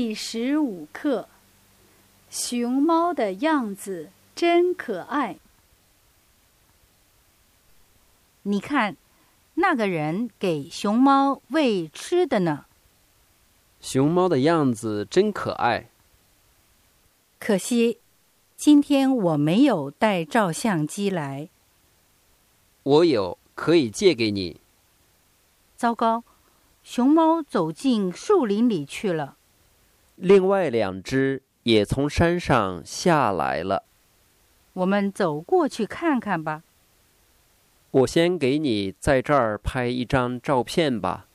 第15课，熊猫的样子真可爱。 你看，那个人给熊猫喂吃的呢。 熊猫的样子真可爱。 可惜，今天我没有带照相机来。 我有，可以借给你。 糟糕，熊猫走进树林里去了。 另外2只也从山上下来了。 我们走过去看看吧。 我先给你在这儿拍一张照片吧。